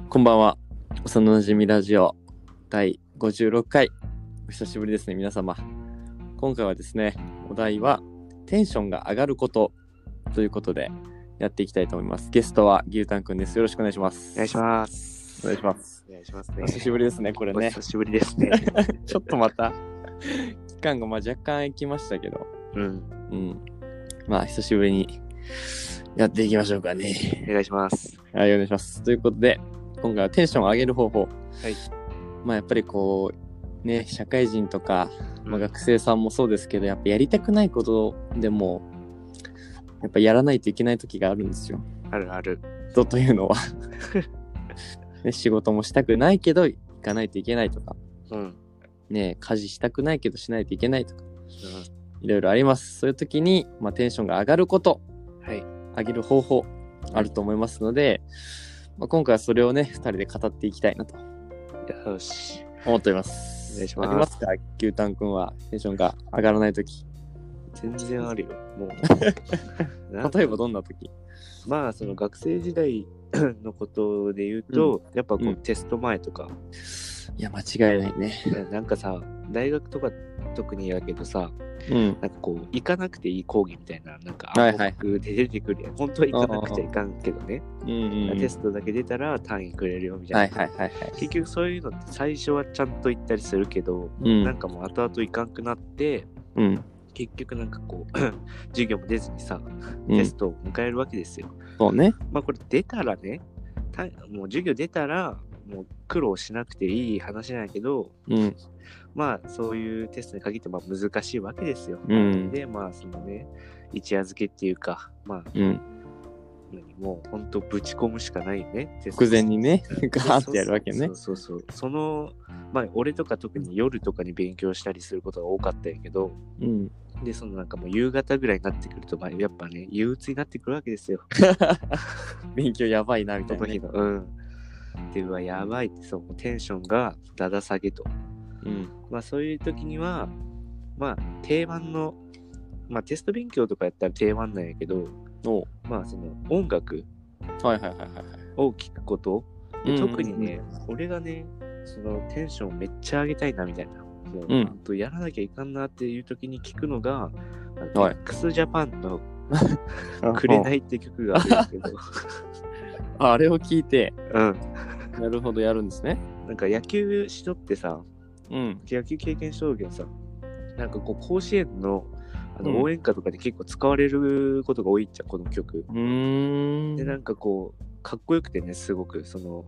こんばんは。幼なじみラジオ第56回。お久しぶりですね、皆様。今回はですね、お題はテンションが上がることということでやっていきたいと思います。ゲストは牛タンくんです。よろしくお願いします。 お願いします。 お願いします。 お願いしますね。 お久しぶりですね、これね。 お久しぶりですね。 ちょっとまた期間が若干空きましたけど、まあ久しぶりにやっていきましょうかね。 お願いします。 はい、お願いします。ということで、今回はテンションを上げる方法。 はい。 まあやっぱりこうね、社会人とか、学生さんもそうですけど、やっぱやりたくないことでもやっぱやらないといけない時があるんですよ。 あるある。 というのは、ね、仕事もしたくないけど行かないといけないとか、ね、家事したくないけどしないといけないとか、いろいろあります。そういう時に、テンションが上がること、上げる方法あると思いますので、今回はそれをね、2人で語っていきたいなとよし。 思っております。 お願いします。 ありますか、牛タンくんはテンションが上がらない時。 全然あるよ。もう例えばどんな時？ まあその学生時代のことで言うと、やっぱこう、テスト前とか。 いや間違いないね。 なんかさ、大学とか特にやけどさ、 なんかこう行かなくていい講義みたいな、なんかはいはいで出てくるやん。本当は行かなくちゃいかんけどね。テストだけ出たら単位くれるよみたいな。結局そういうのって最初はちゃんと行ったりするけど、なんかもう後々行かんくなって、結局なんかこう授業も出ずにさ、テストを迎えるわけですよ。 そうね。 まあこれ出たらね、もう授業出たらもう苦労しなくていい話なんやけど、まあそういうテストに限って難しいわけですよ。でまあそのね、一夜漬けっていうか、もうほんとぶち込むしかないよね。 直前にね、ガーってやるわけね。 そう。その俺とか特に夜とかに勉強したりすることが多かったんやけど、でそのなんかもう夕方ぐらいになってくるとやっぱね憂鬱になってくるわけですよ。 勉強やばいなみたいな、ね。 でやばいってそうテンションがだだ下げと。そういう時には定番のテスト勉強とかやったら定番なんやけど、その音楽を聴くこと、特にね、俺がねそのテンションめっちゃ上げたいなみたいな、もうやらなきゃいかんなっていう時に聴くのが、x ジャパンのくれないって曲があるんだけどあれを聞いて、なるほどやるんですね。 なんか野球しとってさ、野球経験しとるけどさ、なんかこう甲子園の応援歌とかで結構使われることが多いっちゃこの曲。でなんかこうかっこよくてね、すごくその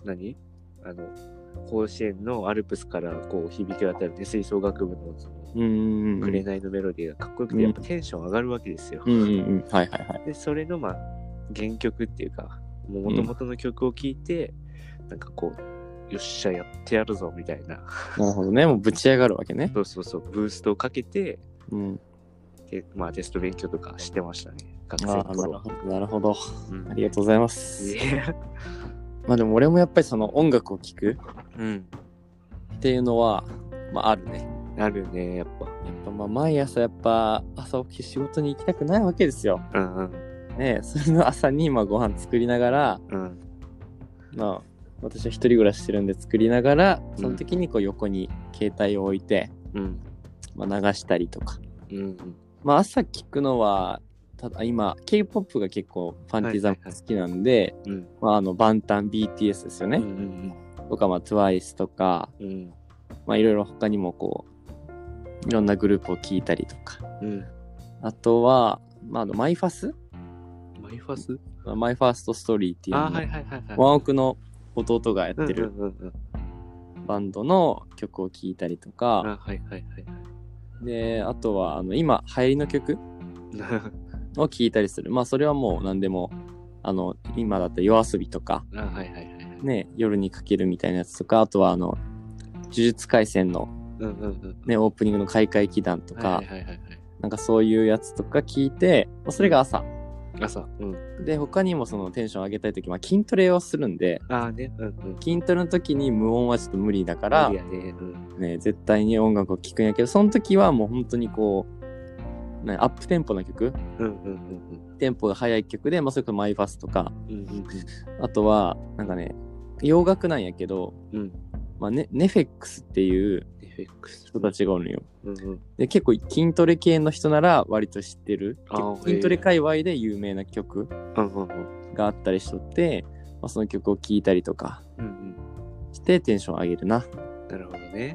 甲子園のアルプスからこう響き渡るね、吹奏楽部のその紅のメロディーがかっこよくて、やっぱテンション上がるわけですよ。でそれの原曲っていうか、もともとの曲を聴いて、なんかこうよっしゃやってやるぞみたいな。 なるほどね、もうぶち上がるわけね。 そうブーストをかけて、でテスト勉強とかしてましたね、学生の頃。 なるほど、ありがとうございます。でも俺もやっぱりその音楽を聴くっていうのはあるね。 あるね、やっぱ毎朝やっぱ朝起きて仕事に行きたくないわけですよ。ね、それの朝にご飯作りながら、私は一人暮らししてるんで作りながら、その時にこう横に携帯を置いて、流したりとか、朝聞くのはただ今 K-POP が結構ファンティザム好きなんで、バンタン BTS ですよね、とかTWICE とか、いろいろ他にもこういろんなグループを聞いたりとか、あとはマイファスマイファーストストーリーっていうワンオクの弟がやってるバンドの曲を聴いたりとか、であとは今流行りの曲を聴いたりする。それはもう何でも今だったらYOASOBIとか、夜にかけるみたいなやつとか、あとは呪術廻戦の、オープニングの開会祈願とか、なんかそういうやつとか聞いて、それが朝。で他にもそのテンション上げたいとき、筋トレをするんで、筋トレの時に無音はちょっと無理だから、絶対に音楽を聴くんやけど、その時はもう本当にこう、アップテンポな曲、テンポが速い曲で、それこそマイファスとか、あとはなんかね、 洋楽なんやけど、まあネフェックスっていう人たちがおるんよ。で結構筋トレ系の人なら割と知ってる。筋トレ界隈で有名な曲があったりしとって、まあ、その曲を聴いたりとかしてテンション上げるな。 なるほどね。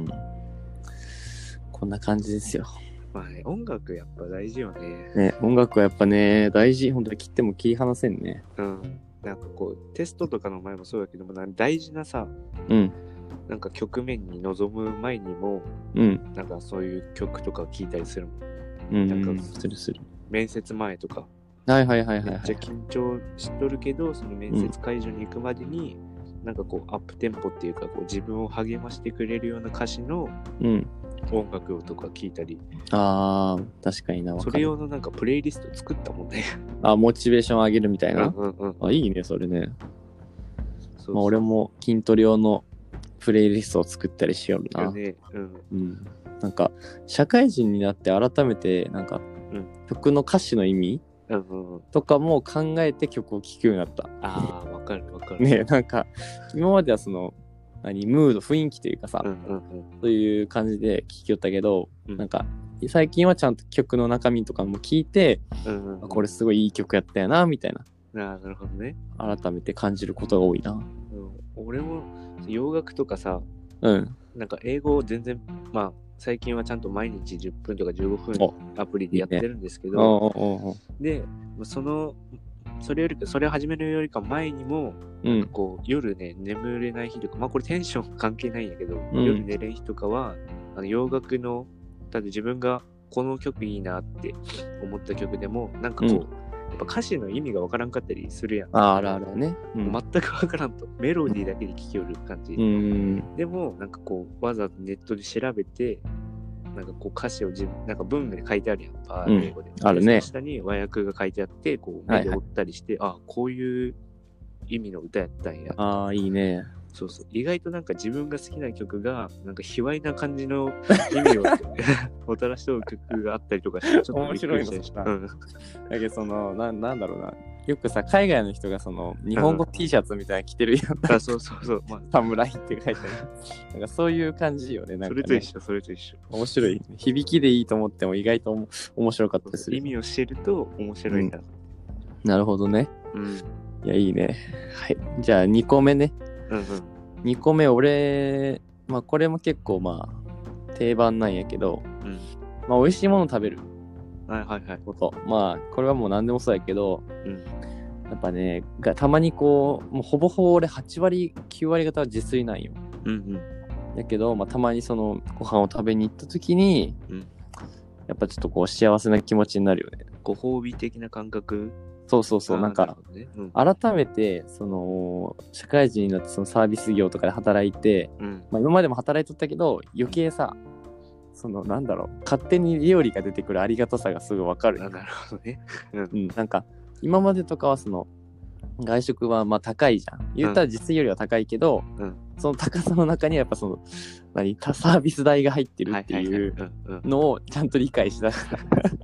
こんな感じですよ。 まあね、音楽やっぱ大事よね。 ね、音楽はやっぱね、大事。本当に切っても切り離せんね。 なんかこう、テストとかの前もそうだけども、大事なさ、なんか局面に臨む前にも、なんかそういう曲とか聴いたりするもん。なんかする。 面接前とか。 めっちゃ緊張しとるけど、その面接会場に行くまでに、なんかこう、アップテンポっていうか、こう自分を励ましてくれるような歌詞の、音楽とか聴いたり。 確かにな。 それ用のなんかプレイリスト作ったもんね。 モチベーション上げるみたいな。いいね、それね。まあ、俺も筋トレ用のプレイリストを作ったりしよるな。なんか、社会人になって改めて、なんか、曲の歌詞の意味とかも考えて曲を聴くようになった。 わかる。 ね、なんか、今まではその、ムード、雰囲気というかさ、そういう感じで聴きよったけど、なんか、最近はちゃんと曲の中身とかも聞いて、これすごいいい曲やったよな、みたいな。 なるほどね。 改めて感じることが多いな。 俺も洋楽とかさ、なんか英語を全然、まあ、最近はちゃんと毎日10分とか15分アプリでやってるんですけど、で、それを始めるよりか前にも、なんかこう夜ね、眠れない日とか、まあこれテンション関係ないんやけど、夜寝れん日とかは、洋楽の、だって自分がこの曲いいなって思った曲でも、なんかこう、やっぱ歌詞の意味がわからんかったりするやん。 あるね。 全くわからんと。メロディーだけで聴きよる感じ。でも、なんかこう、わざとネットで調べて、なんかこう歌詞をなんか文で書いてあるやん。英語で。 あるね。 下に和訳が書いてあって、こう目で追ったりして、こういう意味の歌やったんや。 いいね。 そう。意外となんか自分が好きな曲が、なんか卑猥な感じの意味をもたらしとる曲があったりとかして、ちょっと面白いのさ。だけどなんだろうな。よくさ、海外の人がその日本語 T シャツみたいな着てるやん。 そう。 侍って書いてある。なんかそういう感じよね。なんかね、 それと一緒。 面白い。響きでいいと思っても意外と面白かったりする。 意味を知ると面白いな。 なるほどね。いや、いいね。はい。じゃあ2個目ね。2個目、俺、まあこれも結構まあ定番なんやけど、まあ美味しいもの食べる。こと。まあこれはもう何でもそうやけど、やっぱね、たまにこう、もうほぼほぼ俺8割、9割方は自炊なんよ。だけど、まあたまにそのご飯を食べに行った時に、やっぱちょっとこう幸せな気持ちになるよね。 ご褒美的な感覚。 そう。なんか、改めて、その、社会人になってそのサービス業とかで働いて、まあ今までも働いとったけど、余計さ、その、なんだろう、勝手に料理が出てくるありがたさがすぐわかる。 なるほどね。 なんか、今までとかはその、外食はまあ高いじゃん。言ったら実よりは高いけど、その高さの中にはやっぱその、サービス代が入ってるっていうのをちゃんと理解しだした。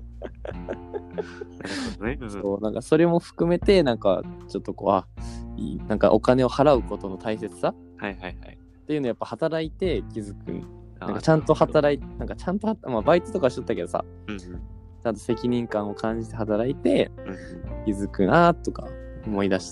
そう、なんかそれも含めて、なんかちょっとこう、なんかお金を払うことの大切さっていうのをやっぱ働いて気づく。なんかちゃんと働いて、まあバイトとかしとったけどさ、ちゃんと責任感を感じて働いて気づくなとか思い出して、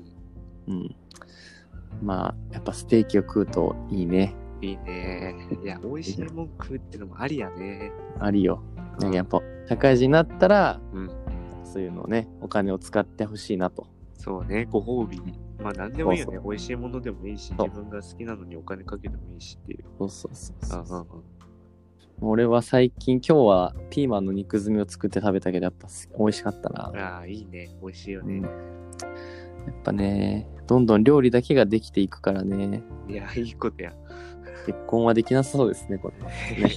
まあやっぱステーキを食うといいね。 いいね。いや、美味しいもん食うってのもありやね。 ありよ。なんかやっぱ社会人になったら、そういうのをね、お金を使ってほしいなと。 そうね、ご褒美。まあ何でもいいよね。美味しいものでもいいし、自分が好きなのにお金かけてもいいしっていう。 そう。俺は最近、今日はピーマンの肉詰めを作って食べたけど、やっぱ美味しかったな。 いいね。美味しいよね。 やっぱね、どんどん料理だけができていくからね。 いや、いいことや。 結婚はできなさそうですね、これ。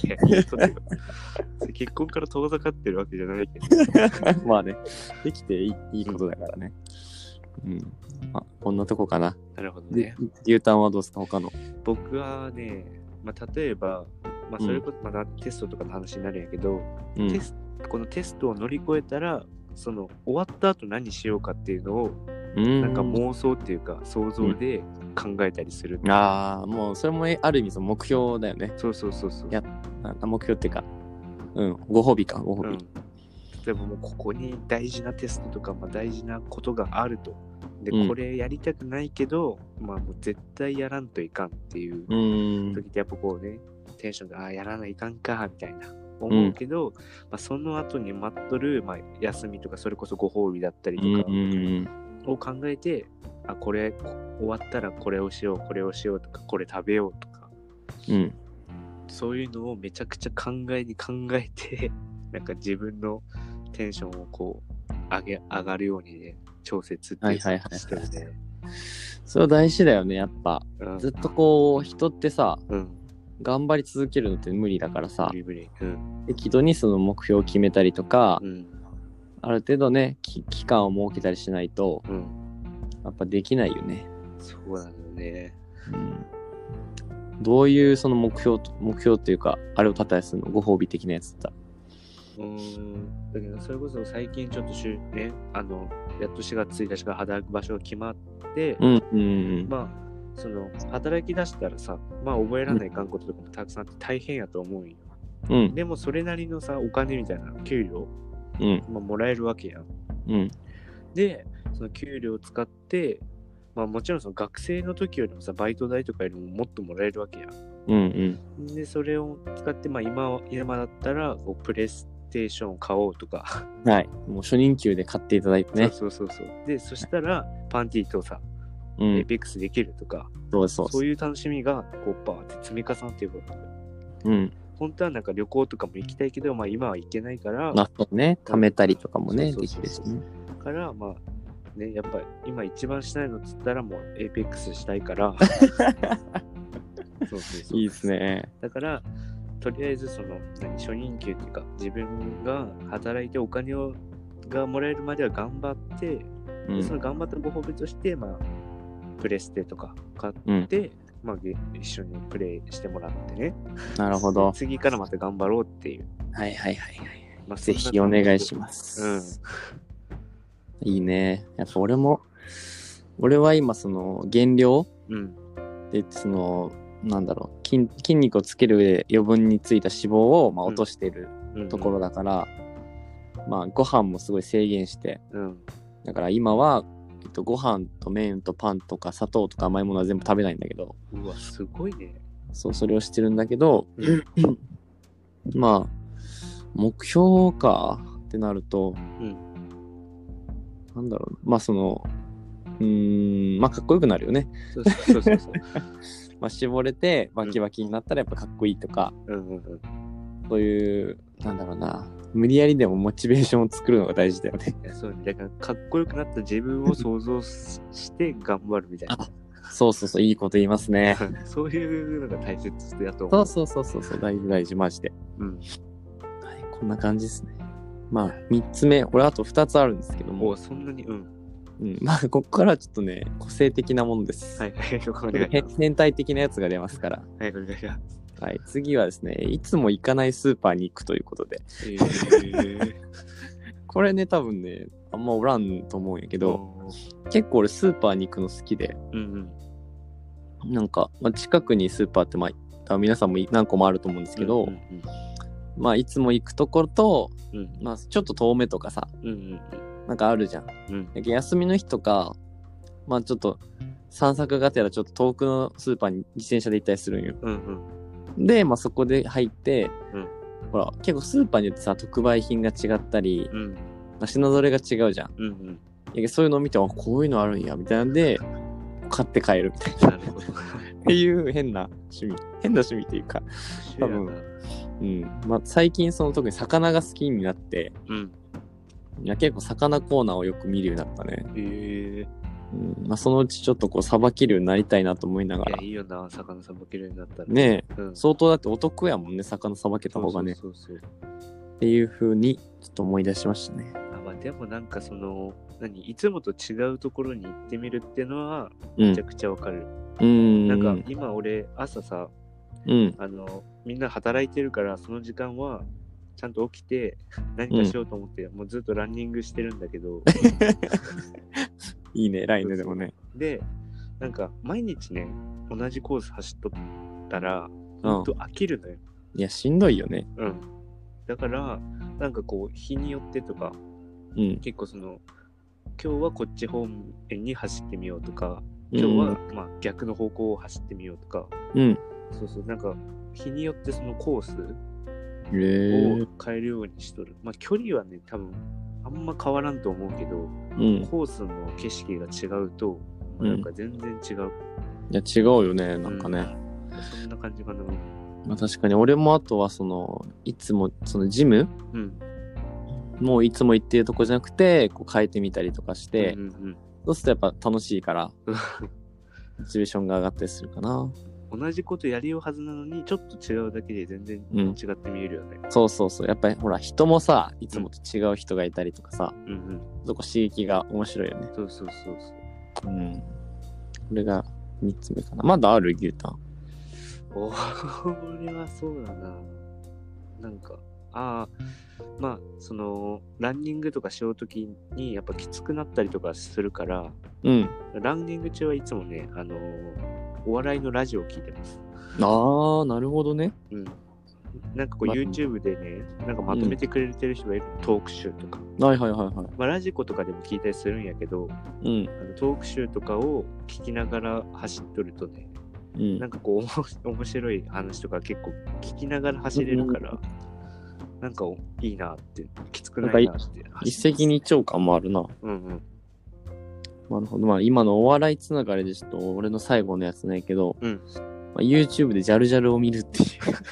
結婚から遠ざかってるわけじゃないけど。まあね、できていいことだからね。まあ、こんなとこかな。 なるほどね。 牛タンはどうですか、他の。 僕はね、まあ、例えば、まあ、それこそまだテストとかの話になるんやけど、このテストを乗り越えたら、その終わった後何しようかっていうのを、なんか妄想っていうか想像で考えたりする。 ああ、もうそれもある意味その目標だよね。 そうそうそうそう。 目標っていうか、ご褒美か、ご褒美。 例えばもうここに大事なテストとか、大事なことがあると。で、これやりたくないけど、もう絶対やらんといかんっていう時ってやっぱこうね、テンションで、やらないかんか、みたいな思うけど、その後に待っとる、休みとかそれこそご褒美だったりとかを考えて、これ終わったらこれをしよう、これをしようとか、これ食べようとか、そういうのをめちゃくちゃ考えて、なんか自分のテンションをこう上がるようにね、調節っていうかしてるね。 それは大事だよね、やっぱ。ずっとこう、人ってさ、頑張り続けるのって無理だからさ、適度にその目標を決めたりとか、ある程度ね、期間を設けたりしないと、やっぱできないよね。 そうなんだよね。 どういうその目標というか、あれを立てたりするの？ご褒美的なやつだったら。 だけどそれこそ最近ちょっとね、やっと4月1日から働く場所が決まって、その働き出したらさ、覚えられないかんこととかもたくさんあって大変やと思うんよ。でもそれなりのさ、お金みたいな給料、もらえるわけやん。で、その給料を使って、もちろんその学生の時よりもさ、バイト代とかよりももっともらえるわけやん。で、それを使って、今だったらこうプレイステーションを買おうとか。 はい。もう初任給で買っていただいてね。 そう。で、そしたら、パンティーとさ、エペックスできるとか、そういう楽しみが、こう、バーって積み重なっていくわけ。本当はなんか旅行とかも行きたいけど、今は行けないから。 そうね。貯めたりとかもね、できるしね。 だから、ね、やっぱり今一番したいのっつったらもうエペックスしたいから。 いいですね。 だから、とりあえずその初任給っていうか、自分が働いてお金がもらえるまでは頑張って、でその頑張ったご褒美として、プレステとか買って、一緒にプレイしてもらってね。 なるほど。 次からまた頑張ろうっていう。 はい。ぜひお願いします。いいね。やっぱ俺は今その減量でその筋肉をつける上で余分についた脂肪を落としてるところだから、ご飯もすごい制限して、だから今はご飯と麺とパンとか砂糖とか甘いものは全部食べないんだけど。 うわ、すごいね。 そう、それをしてるんだけど、目標かってなると、なんだろう、そのかっこよくなるよね。そう絞れてバキバキになったらやっぱかっこいいとか、そういうなんだろうな、無理やりでもモチベーションを作るのが大事だよね。 そうね、だからかっこよくなった自分を想像して頑張るみたいな。 そういいこと言いますね。 そういうのが大切だと思う。 そう大事マジで。はい、こんな感じですね。3つ目、俺あと2つあるんですけども。 そんなにここからはちょっとね、個性的なものです。変態的なやつが出ますから。 はい、お願いします。 はい、次はですね、いつも行かないスーパーに行くということで。これね、多分ね、あんまおらんと思うんやけど、結構俺スーパーに行くの好きで、なんか、近くにスーパーって多分皆さんも何個もあると思うんですけど、いつも行くところと、ちょっと遠目とかさ、なんかあるじゃん。休みの日とか、ちょっと散策がてらちょっと遠くのスーパーに自転車で行ったりするんよ。で、そこで入って、ほら、結構スーパーによってさ、特売品が違ったり、品揃えが違うじゃん。そういうのを見て、こういうのあるんや、みたいなんで、買って帰るみたいな。っていう変な趣味っていうか、多分、最近特に魚が好きになって、結構魚コーナーをよく見るようになったね。そのうちちょっとさばけるようになりたいなと思いながら。 いいよな、魚さばけるようになったら。 ねえ、相当だってお得やもんね、魚さばけた方がね。っていう風にちょっと思い出しましたね。 でもなんかいつもと違うところに行ってみるっていうのはめちゃくちゃわかる。なんか今俺朝さ、みんな働いてるからその時間はちゃんと起きて何かしようと思って、もうずっとランニングしてるんだけど。 いいね、ラインでもね。 で、 なんか毎日ね、同じコース走っとったら、ほんと飽きるのよ。 いや、しんどいよね。 うん。だから、なんかこう、日によってとか、結構その、今日はこっち方面に走ってみようとか、今日はまあ逆の方向を走ってみようとか、そうそう、なんか日によってそのコースを変えるようにしとる。まあ距離はね、多分あんま変わらんと思うけど、コースの景色が違うと、なんか全然違う。 いや、違うよね、なんかね。 そんな感じかな。 まあ確かに、俺もあとはその、いつもそのジム、もういつも行ってるとこじゃなくて、こう変えてみたりとかして、そうするとやっぱ楽しいから、モチベーションが上がったりするかな。 同じことやりようはずなのに、ちょっと違うだけで全然違って見えるよね。 そうそうそう。やっぱりほら、人もさ、いつもと違う人がいたりとかさ、そこ刺激が面白いよね。 そうそうそうそう。 これが3つ目かな。まだある牛タン。 俺はそうだな。なんか、まあ、その、ランニングとかしようときに、やっぱきつくなったりとかするから、ランニング中はいつもね、お笑いのラジオを聞いてます。 ああ、なるほどね。 なんかこう YouTube でね、なんかまとめてくれてる人がいる、トーク集とか。 はいはいはいはい。 まあラジコとかでも聞いたりするんやけど、トーク集とかを聞きながら走っとるとね、なんかこう面白い話とか結構聞きながら走れるから、なんかいいなって、きつくないなって。 一石二鳥感もあるな。なるほど。まあ今のお笑いつながりでちょっと俺の最後のやつないけど、YouTube でジャルジャルを見るっていう。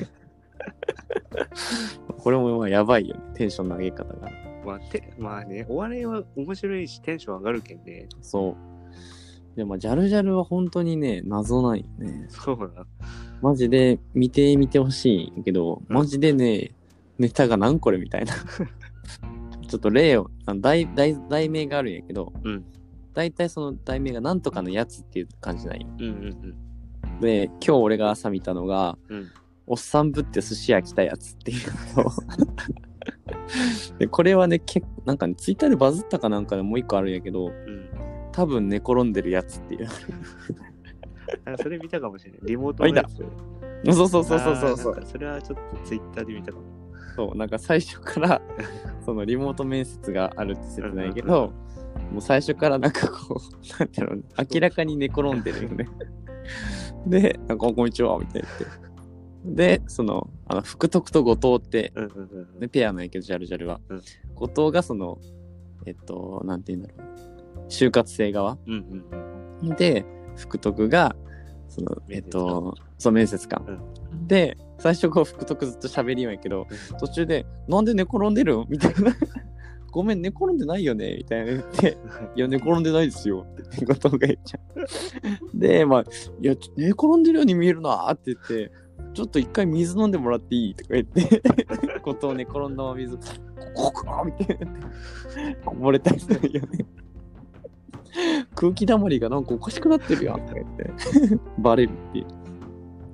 これもまあやばいよね。テンションの上げ方が。 まあね、お笑いは面白いしテンション上がるけんね。 そう。でもジャルジャルは本当にね、謎ないよね。 そうだ。 マジで見てほしいけど、マジでね、ネタが何これみたいな。ちょっと例を、題名があるんやけど、大体その題名がなんとかのやつっていう感じなんよ。で、今日俺が朝見たのが、おっさんぶって寿司屋来たやつっていうので、これはね、なんかね、ツイッターでバズったかなんかでもう一個あるんやけど、多分寝転んでるやつっていう。 それ見たかもしれない。リモートのやつ。 そう。 それはちょっとツイッターで見たかも。 そう、なんか最初からそのリモート面接があるって説ないけど、もう最初からなんかこう、なんていうの、明らかに寝転んでるよね。で、なんかこんにちはみたいな言って。で、その、福徳と後藤って、ペアなんやけど、ジャルジャルは。後藤がその、なんていうんだろう。就活生側。で、福徳が、その、そう、面接官。で、最初こう、福徳ずっと喋りよんやけど、途中で、なんで寝転んでるみたいな。ごめん、寝転んでないよねみたいな言って、いや、寝転んでないですよって後藤が言っちゃう。で、まあ、いや、寝転んでるように見えるなって言って、ちょっと一回水飲んでもらっていいとか言って、後藤寝転んだまま水、ここみたいなこぼれたりするよね。空気溜まりがなんかおかしくなってるやんとか言ってバレるっていう。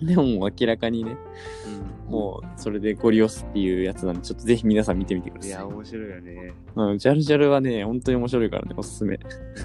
でももう明らかにね、もうそれでゴリ押すっていうやつなんで、ちょっとぜひ皆さん見てみてください。 いや、面白いよね。 ジャルジャルはね、本当に面白いからね、おすすめ。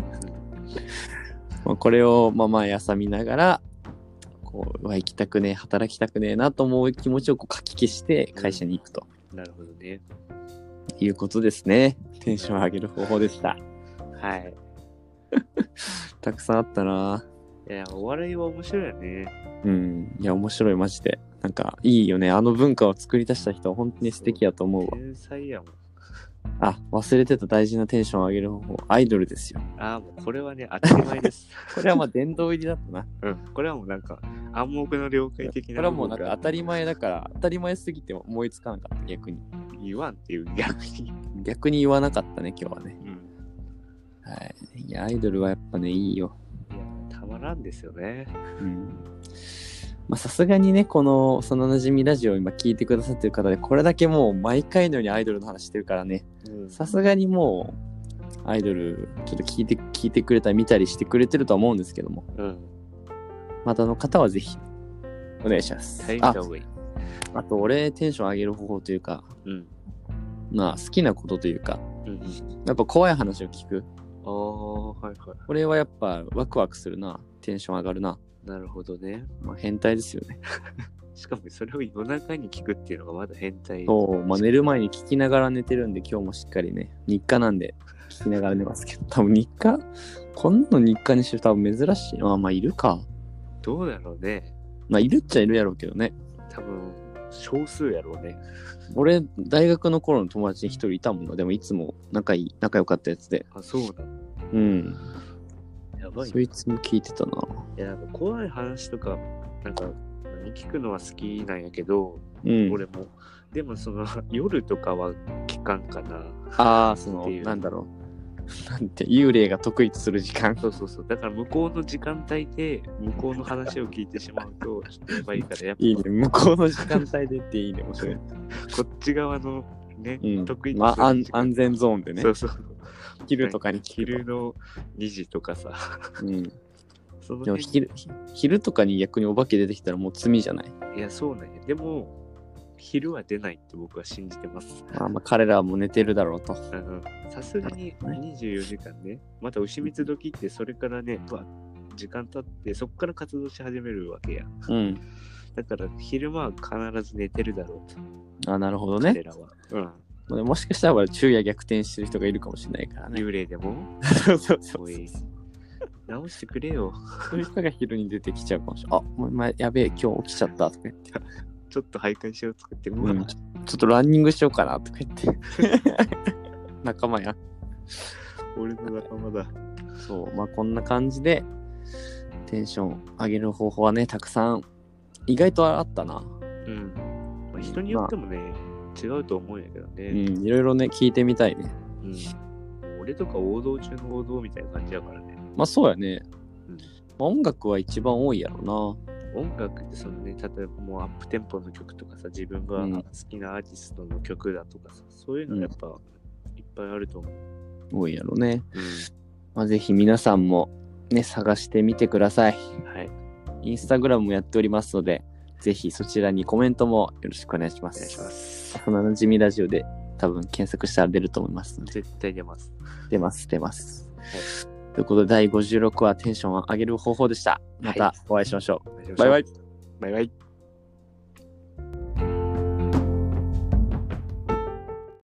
まあこれを毎朝見ながら、こう、行きたくねえ、働きたくねえなと思う気持ちをこうかき消して会社に行くと。 なるほどね。 いうことですね。テンション上げる方法でした。 はい。 たくさんあったな。 いや、お笑いは面白いよね。 いや、面白い、マジで。なんか、いいよね。あの文化を作り出した人は本当に素敵やと思うわ。 天才やもん。 忘れてた大事なテンションを上げる方法。アイドルですよ。 もうこれはね、当たり前です。 これは殿堂入りだったな。 これはもうなんか、暗黙の了解的な。 これはもうなんか当たり前だから、当たり前すぎて思いつかなかった、逆に。 言わんっていう、逆に。 逆に言わなかったね、今日はね。はい。いや、アイドルはやっぱね、いいよ。 いや、たまらんですよね。 さすがにね、この、そのなじみラジオを今聞いてくださってる方で、これだけもう毎回のようにアイドルの話してるからね。さすがにもう、アイドル、ちょっと聞いてくれたり見たりしてくれてるとは思うんですけども。またの方はぜひ、お願いします。あと、俺、テンション上げる方法というか、好きなことというか、やっぱ怖い話を聞く。 はいはい。 これはやっぱワクワクするな。 テンション上がるな。 なるほどね。 まあ変態ですよね。 しかもそれを夜中に聞くっていうのがまだ変態。 そう、まあ寝る前に聞きながら寝てるんで、今日もしっかりね、日課なんで聞きながら寝ますけど、多分日課、こんなの日課にしてる多分珍しい。まあいるか。 どうだろうね。 まあいるっちゃいるやろうけどね。 多分、少数やろうね。 俺、大学の頃の友達に一人いたもんな。でもいつも仲良かったやつで。 あ、そうなの。 うん。 やばい。 そいつも聞いてたな。 いや、なんか怖い話とか、なんか、聞くのは好きなんやけど、俺も。でもその、夜とかは聞かんかな。 ああ、その、なんだろう。なんて、幽霊が得意とする時間。 そう。だから向こうの時間帯で、向こうの話を聞いてしまうと、ちょっとやばいから、やっぱ。いいね。 向こうの時間帯でっていいね、面白い。 こっち側のね、得意とする。まあ、安全ゾーンでね。 そう。 昼とかに昼の2時とかさ。 でも昼とかに逆にお化け出てきたらもう罪じゃない？ いや、そうなんや。でも、昼は出ないって僕は信じてます。 まあ彼らはもう寝てるだろうと。 さすがに24時間ね、また牛蜜時ってそれからね、時間経ってそこから活動し始めるわけや。だから昼間は必ず寝てるだろうと。 あ、なるほどね。 彼らは。 もしかしたら昼夜逆転してる人がいるかもしれないからね。 幽霊でもそう。 直してくれよ。 そういう人が昼に出てきちゃうかもしれない。もうやべえ、今日起きちゃったとか言って。 ちょっと徘徊しようとか言って、 ちょっとランニングしようかなとか言って。仲間や。 俺の仲間だ。 そう、まあこんな感じで、テンション上げる方法はね、たくさん、意外とあったな。 人によってもね、違うと思うんやけどね。 いろいろね、聞いてみたいね。 俺とか王道中の王道みたいな感じやからね。 まあそうやね。音楽は一番多いやろな。 音楽ってそのね、例えばもうアップテンポの曲とかさ、自分が好きなアーティストの曲だとかさ、そういうのやっぱいっぱいあると思う。 多いやろね。まあぜひ皆さんもね、探してみてください。 はい。 インスタグラムもやっておりますので、ぜひそちらにコメントもよろしくお願いします。 お願いします。 幼なじみラジオで多分検索したら出ると思いますので。 絶対出ます。 出ます。はい。ということで、第56話テンションを上げる方法でした。またお会いしましょう。バイバイ。 バイバイ。